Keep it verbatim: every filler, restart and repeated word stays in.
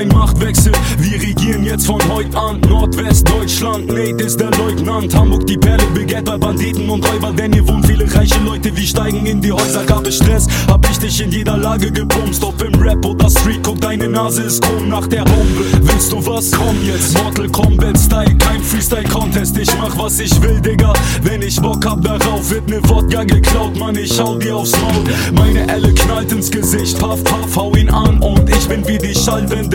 ein Machtwechsel, wir regieren jetzt von heute an. Nordwestdeutschland, Nate ist der Leutnant. Hamburg die Perle, begehrt bei Banditen und Räubern, denn hier wohnen viele reiche Leute. Wir steigen in die Häuser, gab es Stress, hab ich dich in jeder Lage gebumst. Ob im Rap oder Street, guck, deine Nase ist krumm nach der Bombe. Willst du was? Komm jetzt, Mortal Kombat Style, kein Freestyle-Contest. Ich mach was ich will, Digga, wenn ich Bock hab darauf, wird ne Wodka geklaut. Mann, ich hau dir aufs Maul, meine Elle knallt ins Gesicht. Paff, paff, hau ihn an und ich bin wie die Schallwände.